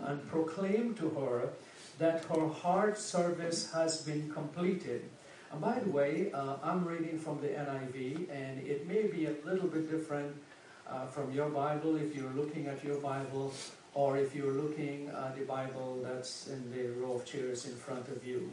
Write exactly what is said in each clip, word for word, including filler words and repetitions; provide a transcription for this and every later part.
and proclaim to her that her heart service has been completed. And by the way, uh, I'm reading from the N I V, and it may be a little bit different uh, from your Bible if you're looking at your Bible, or if you're looking at the Bible that's in the row of chairs in front of you.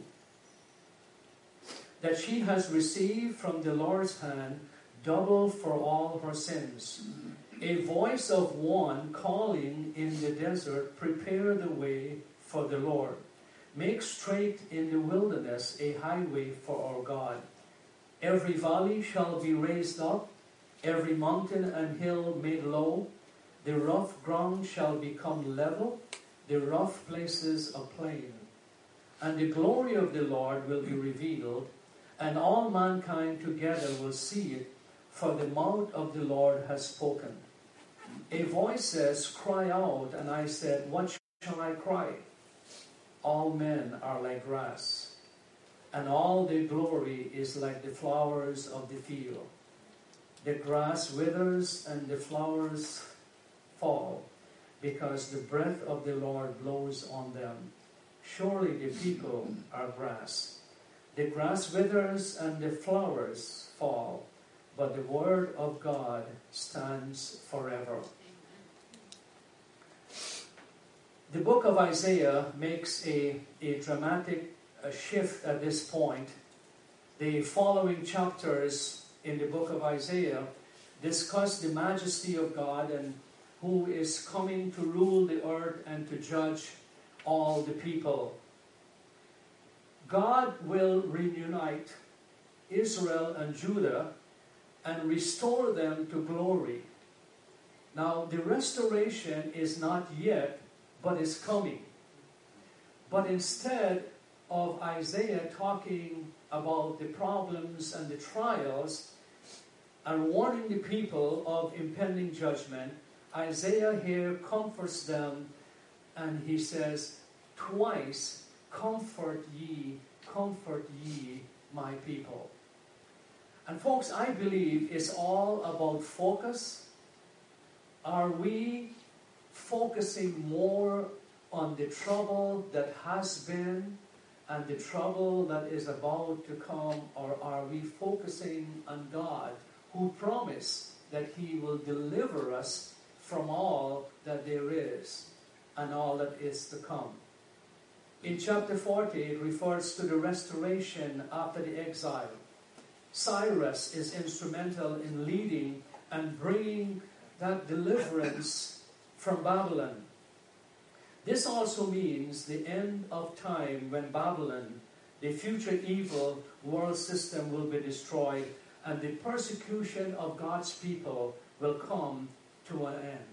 That she has received from the Lord's hand double for all her sins. A voice of one calling in the desert, prepare the way for the Lord. Make straight in the wilderness a highway for our God. Every valley shall be raised up, every mountain and hill made low. The rough ground shall become level, the rough places a plain. And the glory of the Lord will be revealed, and all mankind together will see it, for the mouth of the Lord has spoken. A voice says, cry out, and I said, what shall I cry? All men are like grass, and all their glory is like the flowers of the field. The grass withers and the flowers fall, because the breath of the Lord blows on them. Surely the people are grass. The grass withers and the flowers fall, but the word of God stands forever. The book of Isaiah makes a, a dramatic a shift at this point. The following chapters in the book of Isaiah discuss the majesty of God and who is coming to rule the earth and to judge all the people. God will reunite Israel and Judah and restore them to glory. Now, the restoration is not yet, but is coming. But instead of Isaiah talking about the problems and the trials and warning the people of impending judgment, Isaiah here comforts them, and he says, twice, comfort ye, comfort ye, my people. And folks, I believe it's all about focus. Are we focusing more on the trouble that has been and the trouble that is about to come, or are we focusing on God, who promised that He will deliver us from all that there is and all that is to come? In chapter forty, it refers to the restoration after the exile. Cyrus is instrumental in leading and bringing that deliverance from Babylon. This also means the end of time, when Babylon, the future evil world system, will be destroyed and the persecution of God's people will come to an end.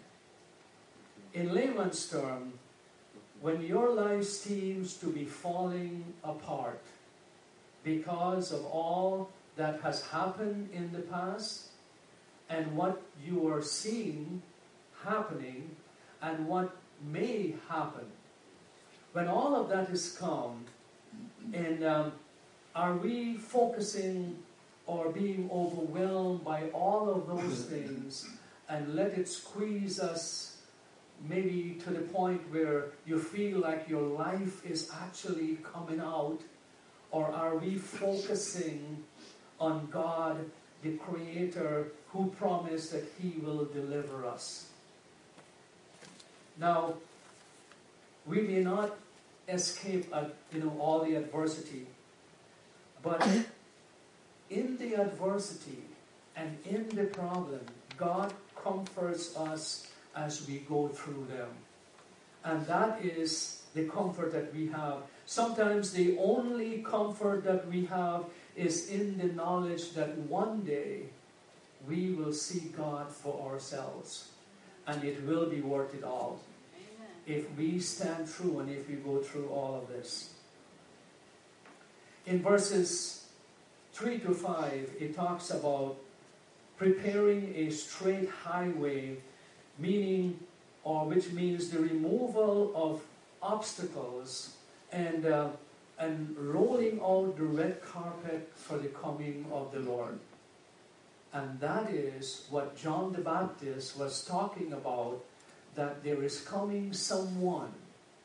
In layman's terms, when your life seems to be falling apart because of all that has happened in the past and what you are seeing happening and what may happen, when all of that is come, and um, are we focusing or being overwhelmed by all of those things and let it squeeze us maybe to the point where you feel like your life is actually coming out? Or are we focusing on God, the Creator, who promised that He will deliver us? Now, we may not escape uh, you know, all the adversity, but in the adversity and in the problem, God comforts us as we go through them. And that is the comfort that we have. Sometimes the only comfort that we have is in the knowledge that one day we will see God for ourselves. And it will be worth it all. Amen. If we stand through and if we go through all of this. In verses three to five, it talks about preparing a straight highway, meaning, or which means the removal of obstacles and uh, and rolling out the red carpet for the coming of the Lord. And that is what John the Baptist was talking about, that there is coming someone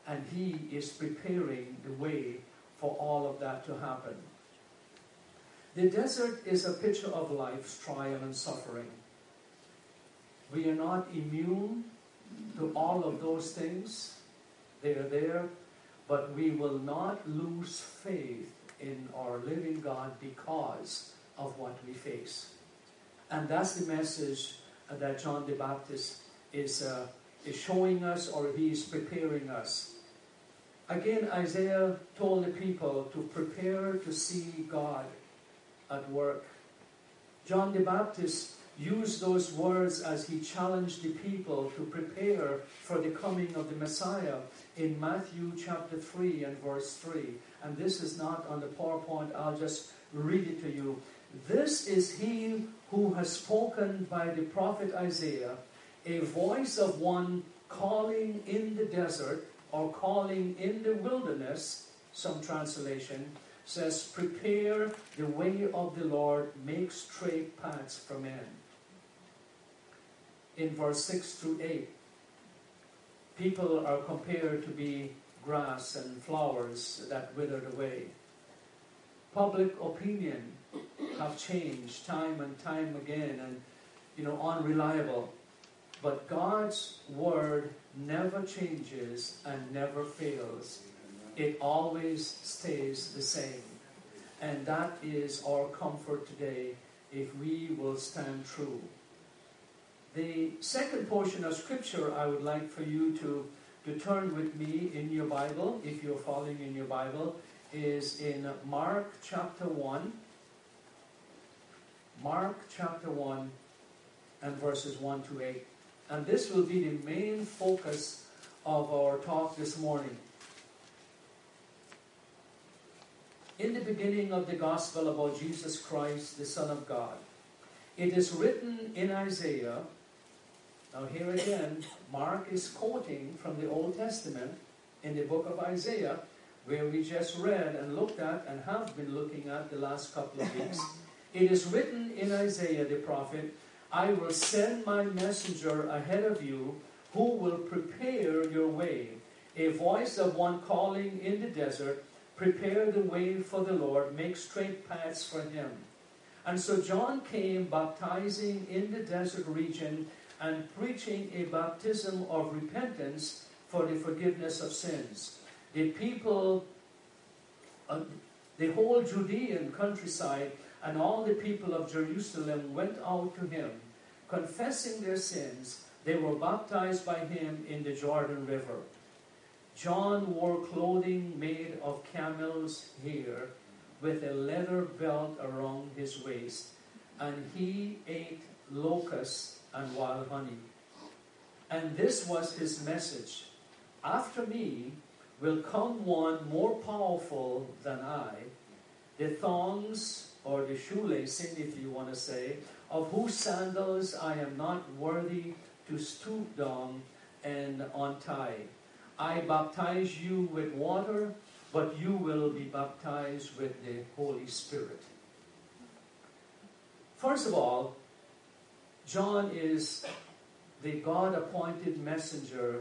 and he is preparing the way for all of that to happen. The desert is a picture of life's trial and suffering. We are not immune to all of those things. They are there, but we will not lose faith in our living God because of what we face. And that's the message that John the Baptist is, uh, is showing us, or he is preparing us. Again, Isaiah told the people to prepare to see God at work. John the Baptist used those words as he challenged the people to prepare for the coming of the Messiah in Matthew chapter three and verse three. And this is not on the PowerPoint, I'll just read it to you. This is he who has spoken by the prophet Isaiah, a voice of one calling in the desert, or calling in the wilderness. Some translation says, prepare the way of the Lord, make straight paths for men. In verse six through eight, people are compared to be grass and flowers that withered away. Public opinion have changed time and time again, and you know, unreliable. But God's word never changes and never fails. It always stays the same. And that is our comfort today if we will stand true. The second portion of Scripture I would like for you to, to turn with me in your Bible, if you're following in your Bible, is in Mark chapter one. Mark chapter one and verses one to eight. And this will be the main focus of our talk this morning. In the beginning of the gospel about Jesus Christ, the Son of God, it is written in Isaiah. Now here again, Mark is quoting from the Old Testament in the book of Isaiah, where we just read and looked at and have been looking at the last couple of weeks. It is written in Isaiah the prophet, I will send my messenger ahead of you who will prepare your way. A voice of one calling in the desert, prepare the way for the Lord, make straight paths for him. And so John came baptizing in the desert region and preaching a baptism of repentance for the forgiveness of sins. The people, uh, the whole Judean countryside and all the people of Jerusalem went out to him, confessing their sins. They were baptized by him in the Jordan River. John wore clothing made of camel's hair with a leather belt around his waist, and he ate locusts and wild honey. And this was his message. After me will come one more powerful than I, the thongs, or the shoelacing, if you want to say, of whose sandals I am not worthy to stoop down and untie. I baptize you with water, but you will be baptized with the Holy Spirit. First of all, John is the God-appointed messenger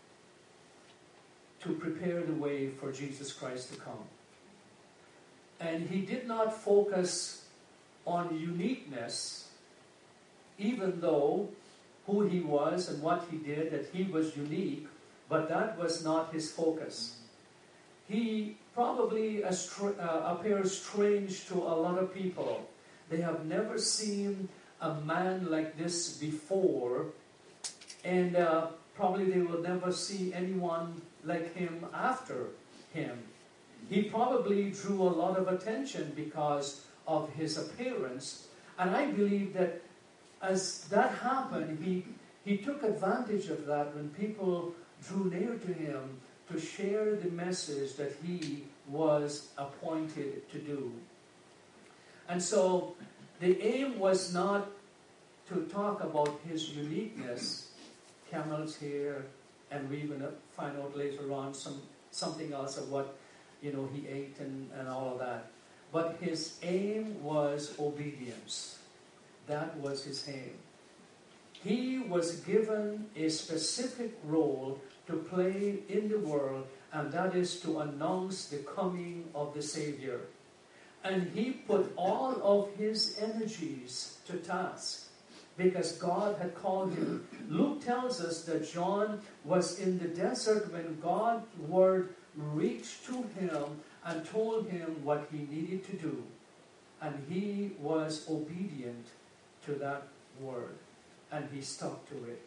to prepare the way for Jesus Christ to come. And he did not focus on uniqueness, even though who he was and what he did, that he was unique, but that was not his focus. He probably astr- uh, appears strange to a lot of people. They have never seen a man like this before, and uh, probably they will never see anyone like him after him. He probably drew a lot of attention because of his appearance, and I believe that as that happened, he, he took advantage of that when people drew near to him to share the message that he was appointed to do. And so the aim was not to talk about his uniqueness, camel's hair, and we're going to find out later on some something else of what you know he ate and, and all of that. But his aim was obedience. That was his aim. He was given a specific role to play in the world, and that is to announce the coming of the Savior. And he put all of his energies to task because God had called him. Luke tells us that John was in the desert when God's word reached to him and told him what he needed to do. And he was obedient to that word, and he stuck to it.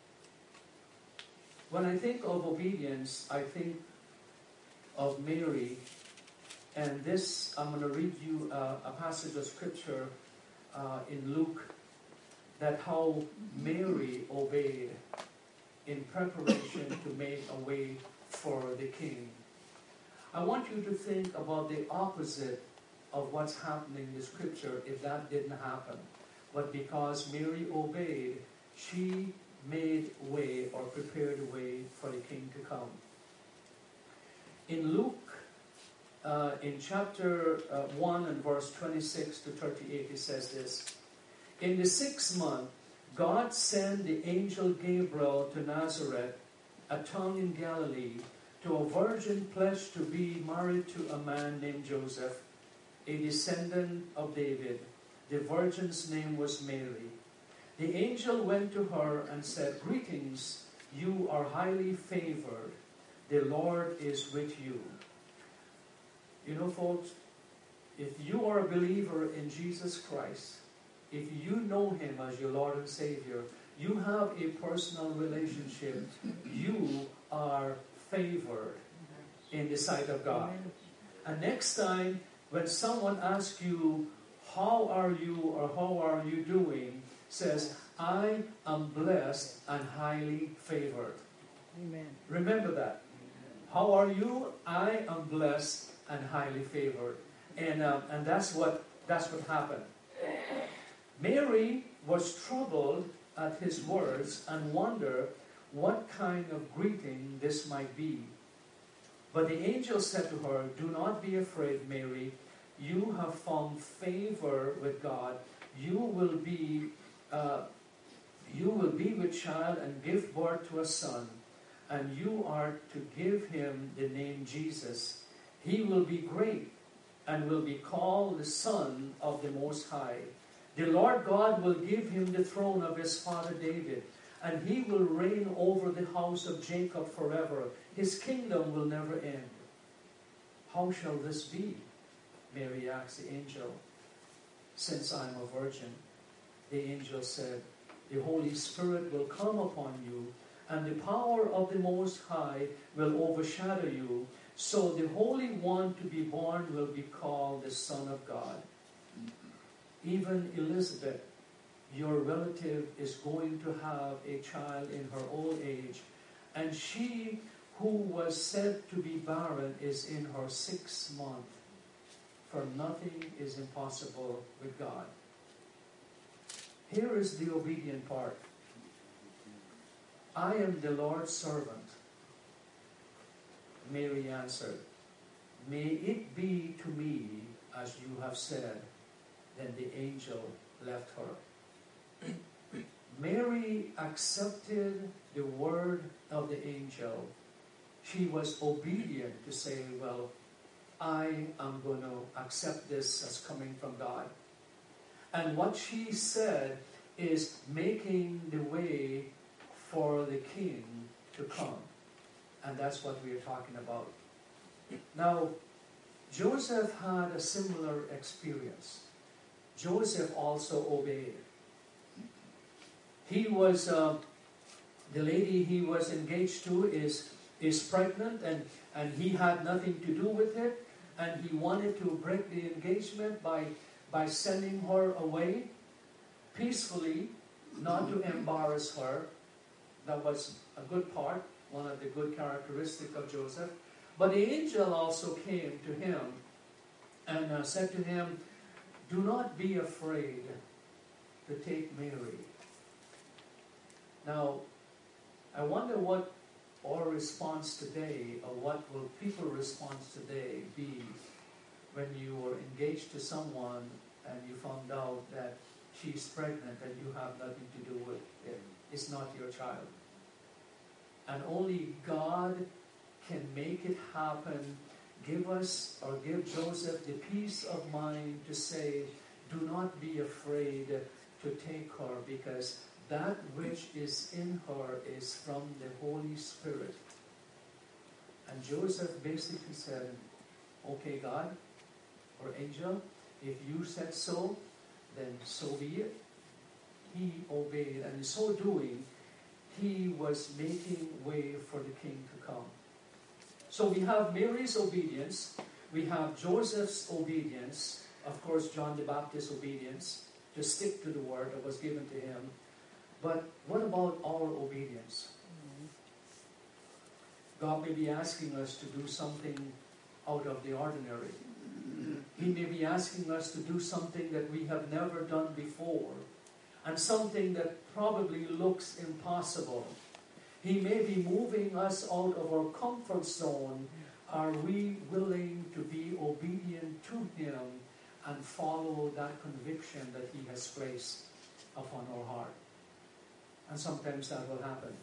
When I think of obedience, I think of Mary, and this, I'm going to read you a, a passage of scripture uh, in Luke, that how Mary obeyed in preparation to make a way for the king. I want you to think about the opposite of what's happening in the scripture if that didn't happen. But because Mary obeyed, she made way or prepared a way for the king to come. In Luke, uh, in chapter uh, one and verse twenty-six to thirty-eight, it says this: In the sixth month, God sent the angel Gabriel to Nazareth, a town in Galilee, to a virgin pledged to be married to a man named Joseph, a descendant of David. The virgin's name was Mary. The angel went to her and said, Greetings, you are highly favored. The Lord is with you. You know, folks, if you are a believer in Jesus Christ, if you know him as your Lord and Savior, you have a personal relationship. You are favored in the sight of God. And next time, when someone asks you, how are you or how are you doing, says, I am blessed and highly favored. Amen. Remember that. How are you? I am blessed and highly favored. And um, and that's what that's what happened. Mary was troubled at his words and wondered what kind of greeting this might be. But the angel said to her, Do not be afraid, Mary. You have found favor with God. You will be uh, you will be with child and give birth to a son, and you are to give him the name Jesus. He will be great and will be called the Son of the Most High. The Lord God will give him the throne of his father David, and he will reign over the house of Jacob forever. His kingdom will never end. How shall this be? Mary asked the angel. Since I am a virgin, the angel said, the Holy Spirit will come upon you, and the power of the Most High will overshadow you. So the Holy One to be born will be called the Son of God. Even Elizabeth, your relative, is going to have a child in her old age, and she who was said to be barren is in her sixth month. For nothing is impossible with God. Here is the obedient part. I am the Lord's servant. Mary answered, May it be to me as you have said. Then the angel left her. Mary accepted the word of the angel. She was obedient to say, well, I am going to accept this as coming from God. And what she said is making the way for the king to come. And that's what we are talking about. Now, Joseph had a similar experience. Joseph also obeyed. He was, uh, the lady he was engaged to is, is pregnant, and, and he had nothing to do with it. And he wanted to break the engagement by, by sending her away peacefully, not to embarrass her. That was a good part, one of the good characteristics of Joseph. But the angel also came to him and uh, said to him, do not be afraid to take Mary. Now, I wonder what our response today, or what will people's response today be when you were engaged to someone and you found out that she's pregnant and you have nothing to do with it. It's not your child. And only God can make it happen. Give us, or give Joseph the peace of mind to say, do not be afraid to take her, because that which is in her is from the Holy Spirit. And Joseph basically said, okay, God, or angel, if you said so, then so be it. He obeyed, and in so doing, he was making way for the king to come. So we have Mary's obedience, we have Joseph's obedience, of course John the Baptist's obedience, to stick to the word that was given to him. But what about our obedience? God may be asking us to do something out of the ordinary. He may be asking us to do something that we have never done before, and something that probably looks impossible. He may be moving us out of our comfort zone. Are we willing to be obedient to Him and follow that conviction that He has placed upon our heart? And sometimes that will happen.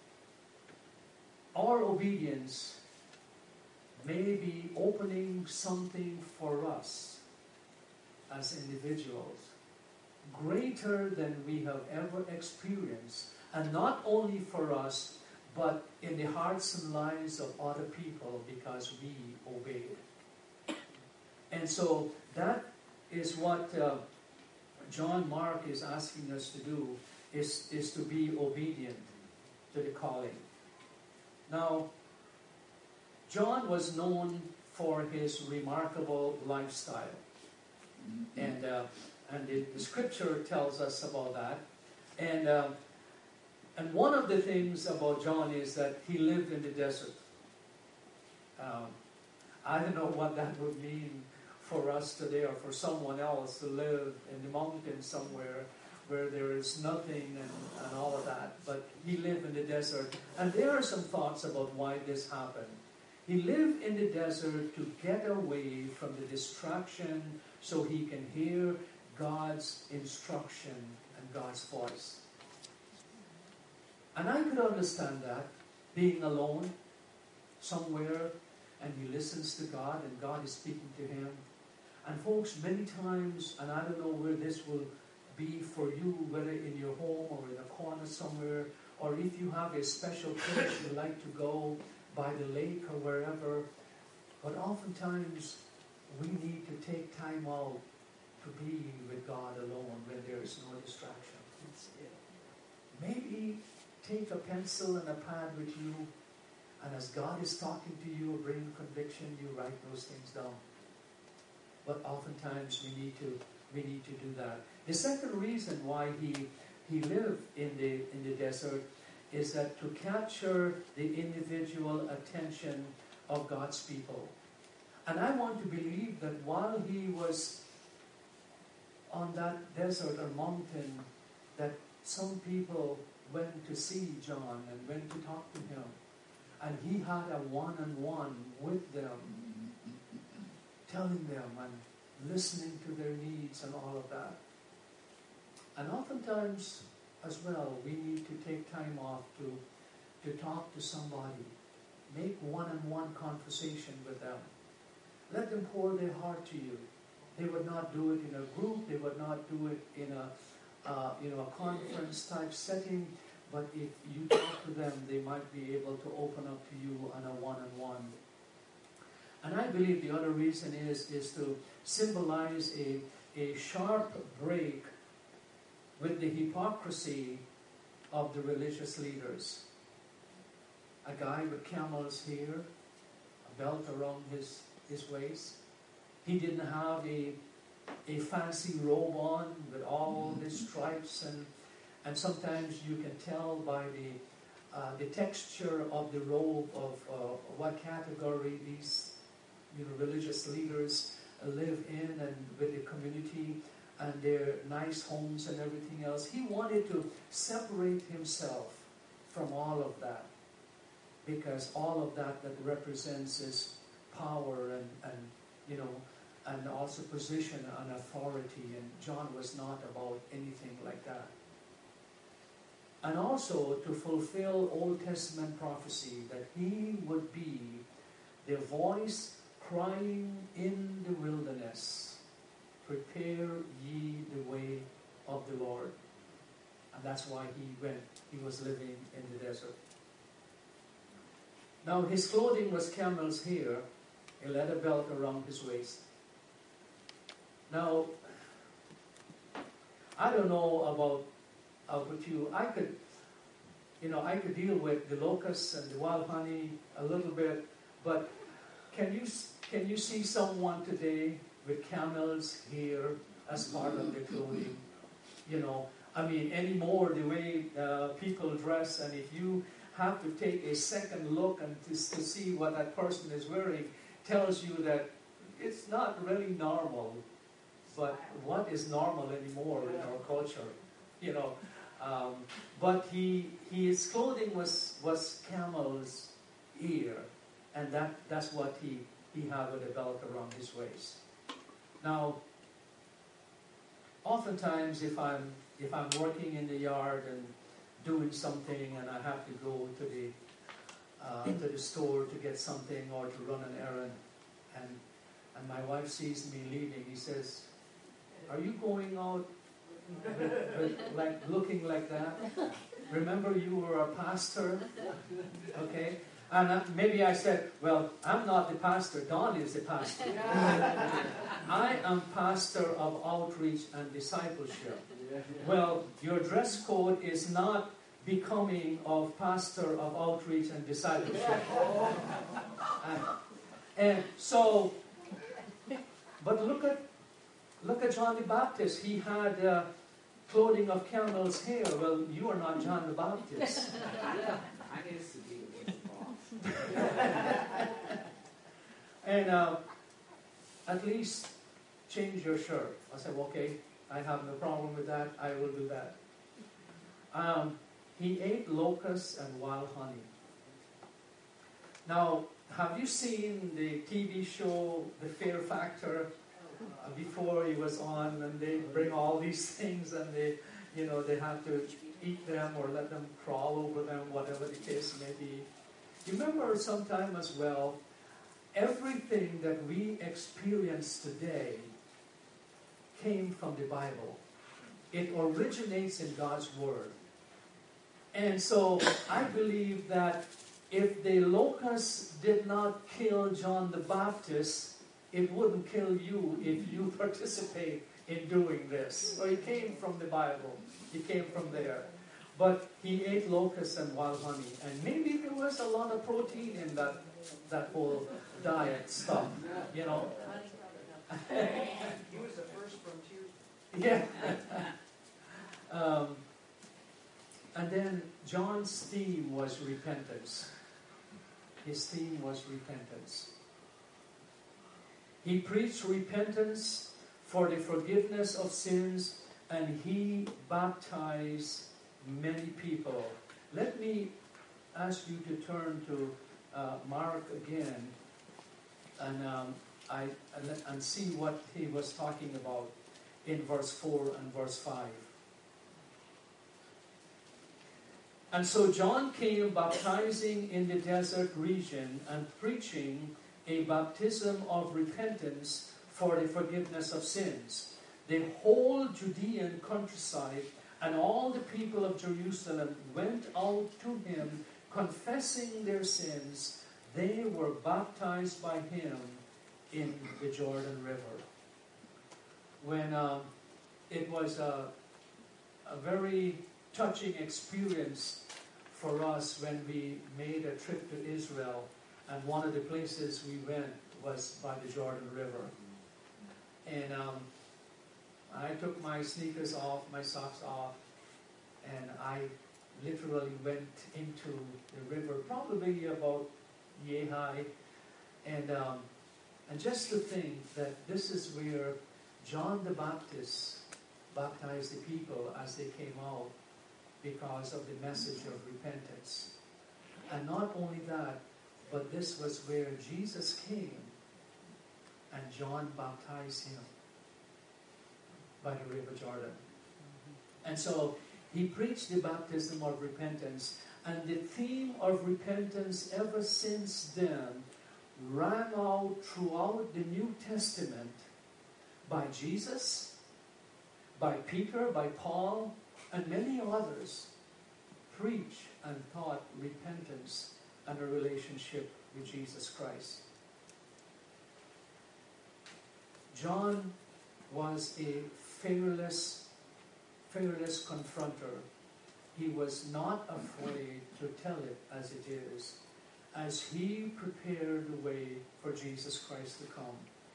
Our obedience may be opening something for us as individuals greater than we have ever experienced, and not only for us, but in the hearts and lives of other people, because we obeyed. And so that is what uh, John Mark is asking us to do, is, is to be obedient to the calling. Now, John was known for his remarkable lifestyle. And uh, and the, the scripture tells us about that. And uh, and one of the things about John is that he lived in the desert. Um, I don't know what that would mean for us today, or for someone else to live in the mountains somewhere where there is nothing and, and all of that. But he lived in the desert. And there are some thoughts about why this happened. He lived in the desert to get away from the distraction so he can hear God's instruction and God's voice. And I could understand that, being alone somewhere, and he listens to God, and God is speaking to him. And folks, many times, and I don't know where this will be for you, whether in your home or in a corner somewhere, or if you have a special place you like to go by the lake or wherever, but oftentimes we need to take time out to be with God alone when there is no distraction. Maybe take a pencil and a pad with you, and as God is talking to you, bring conviction, you write those things down. But oftentimes we need to we need to do that. The second reason why he he lived in the in the desert is that to capture the individual attention of God's people. And I want to believe that while he was on that desert or mountain, that some people went to see John and went to talk to him. And he had a one-on-one with them, telling them and listening to their needs and all of that. And oftentimes, as well, we need to take time off to, to talk to somebody. Make one-on-one conversation with them. Let them pour their heart to you. They would not do it in a group. They would not do it in a uh, you know a conference type setting. But if you talk to them, they might be able to open up to you on a one-on-one. And I believe the other reason is is to symbolize a a sharp break with the hypocrisy of the religious leaders. A guy with camel's hair, a belt around his, his waist. He didn't have a, a fancy robe on with all the stripes, and and sometimes you can tell by the uh, the texture of the robe of uh, what category these you know religious leaders live in and with the community and their nice homes and everything else. He wanted to separate himself from all of that, because all of that that represents his power and, and you know, and also position and authority. And John was not about anything like that. and also to fulfill Old Testament prophecy that he would be the voice crying in the wilderness, prepare ye the way of the Lord. And that's why he went. He was living in the desert. Now his clothing was camel's hair, a leather belt around his waist. Now, I don't know about, about you. I could, you know, I could deal with the locusts and the wild honey a little bit, but can you can you see someone today with camel's hair as part of their clothing? You know, I mean, anymore the way uh, people dress, and if you have to take a second look and to, to see what that person is wearing, tells you that it's not really normal. But what is normal anymore in our culture, you know? Um, but he his clothing was was camel's ear, and that that's what he he had with a belt around his waist. Now, oftentimes, if I'm if I'm working in the yard and doing something, and I have to go to the uh, to the store to get something or to run an errand, and and my wife sees me leaving, he says, "Are you going out with, with, like looking like that? Remember you were a pastor?" Okay, and uh, maybe I said, "Well, I'm not the pastor. Don is the pastor. I am pastor of outreach and discipleship." Well, your dress code is not becoming of pastor of outreach and discipleship. and, and so, but look at look at John the Baptist. He had uh, clothing of camel's hair. Well, you are not John the Baptist. I used to be with the boss. And uh, at least change your shirt. I said, okay, I have no problem with that. I will do that. Um, he ate locusts and wild honey. Now, have you seen the T V show, The Fear Factor? Uh, before he was on, and they bring all these things, and they, you know, they have to eat them or let them crawl over them, whatever the case may be. You remember sometime as well, everything that we experience today came from the Bible. It originates in God's Word. And so I believe that if the locusts did not kill John the Baptist, it wouldn't kill you if you participate in doing this. So it came from the Bible. It came from there. But he ate locusts and wild honey. And maybe there was a lot of protein in that that whole diet stuff, you know. He was the first frontier. Yeah. um, and then John's theme was repentance. His theme was repentance. He preached repentance for the forgiveness of sins, and he baptized many people. Let me ask you to turn to uh, Mark again, and um, I and, and see what he was talking about in verse four and verse five. And so John came baptizing in the desert region and preaching a baptism of repentance for the forgiveness of sins. The whole Judean countryside and all the people of Jerusalem went out to him, confessing their sins. They were baptized by him in the Jordan River. When uh, it was a, a very touching experience for us when we made a trip to Israel, and one of the places we went was by the Jordan River. And um, I took my sneakers off, my socks off, and I literally went into the river, probably about yay high. And, um, and just to think that this is where John the Baptist baptized the people as they came out because of the message of repentance. And not only that, but this was where Jesus came and John baptized him by the river Jordan. And so He preached the baptism of repentance, and the theme of repentance ever since then rang out throughout the New Testament by Jesus, by Peter, by Paul, and many others preach and taught repentance and a relationship with Jesus Christ. John was a fearless, fearless confronter. He was not afraid to tell it as it is, as he prepared the way for Jesus Christ to come.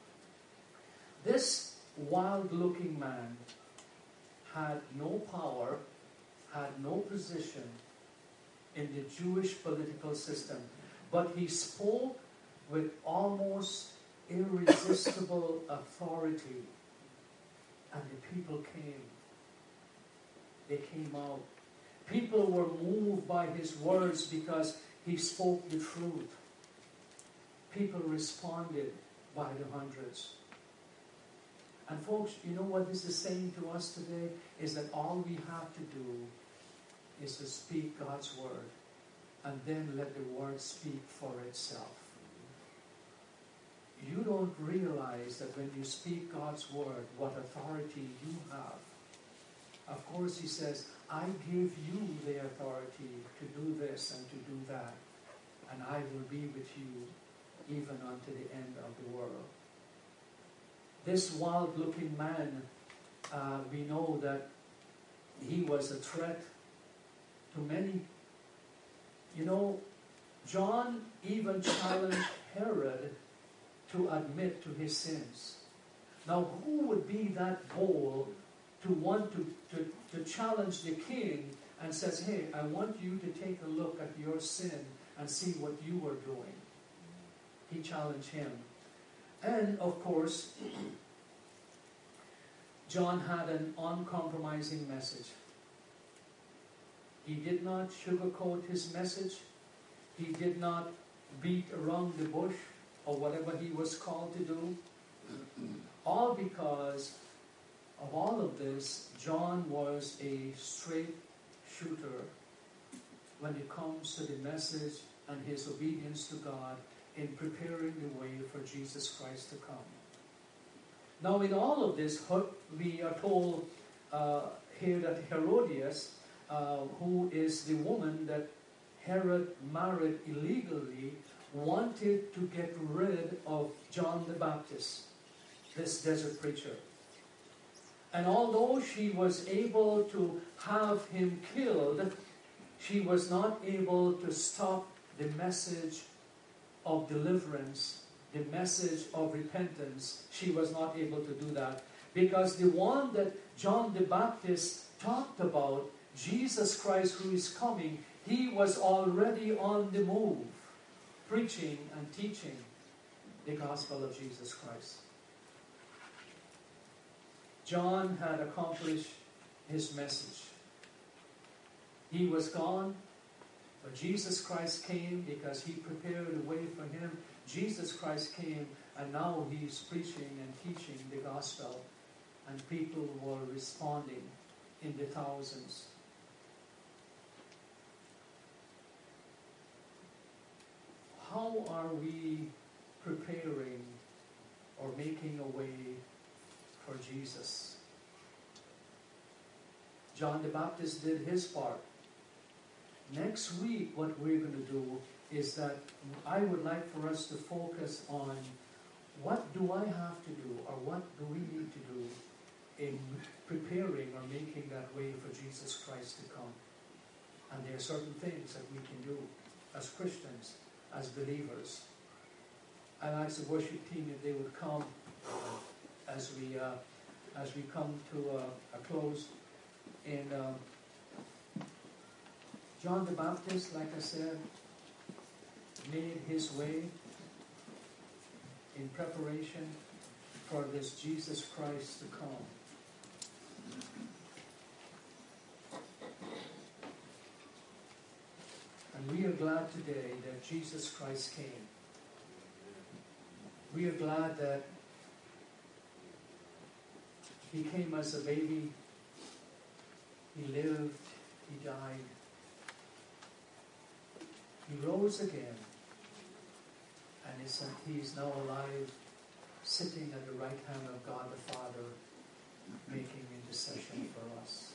This wild-looking man had no power, had no position in the Jewish political system, but he spoke with almost irresistible authority, and the people came. They came out. People were moved by his words because he spoke the truth. People responded by the hundreds. And folks, you know what this is saying to us today? Is that all we have to do is to speak God's word, and then let the word speak for itself. You don't realize that when you speak God's word, what authority you have. Of course, he says, I give you the authority to do this and to do that, and I will be with you even unto the end of the world. This wild-looking man, uh, we know that he was a threat to many. You know, John even challenged Herod to admit to his sins. Now, who would be that bold to want to, to, to challenge the king and says, hey, I want you to take a look at your sin and see what you were doing? He challenged him. And, of course, John had an uncompromising message. He did not sugarcoat his message. He did not beat around the bush or whatever he was called to do. All because of all of this, John was a straight shooter when it comes to the message and his obedience to God in preparing the way for Jesus Christ to come. Now, in all of this, we are told uh, here that Herodias, uh, who is the woman that Herod married illegally, wanted to get rid of John the Baptist, this desert preacher. And although she was able to have him killed, she was not able to stop the message of deliverance, the message of repentance. She was not able to do that, because the one that John the Baptist talked about, Jesus Christ who is coming, he was already on the move, preaching and teaching the gospel of Jesus Christ. John had accomplished his message. He was gone, but Jesus Christ came because he prepared a way for him. Jesus Christ came, and now he's preaching and teaching the gospel, and people were responding in the thousands. How are we preparing or making a way for Jesus? John the Baptist did his part. Next week, what we're going to do is that I would like for us to focus on what do I have to do, or what do we need to do in preparing or making that way for Jesus Christ to come. And there are certain things that we can do as Christians, as believers. I'd ask the worship team if they would come as we uh, as we come to uh, a close. And um, John the Baptist, like I said, made his way in preparation for this Jesus Christ to come. And we are glad today that Jesus Christ came. We are glad that he came as a baby. He lived, he died, he rose again, and is, he is now alive, sitting at the right hand of God the Father, making intercession for us.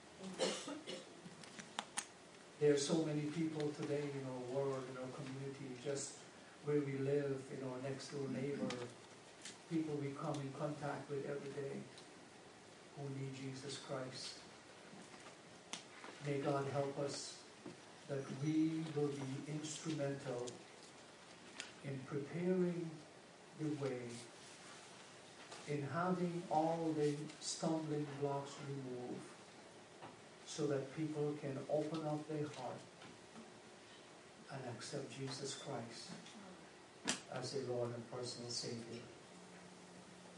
There are so many people today in our world, in our community, just where we live, in our next door neighbor, people we come in contact with every day who need Jesus Christ. May God help us that we will be instrumental in preparing the way, in having all the stumbling blocks removed, so that people can open up their heart and accept Jesus Christ as their Lord and personal Savior.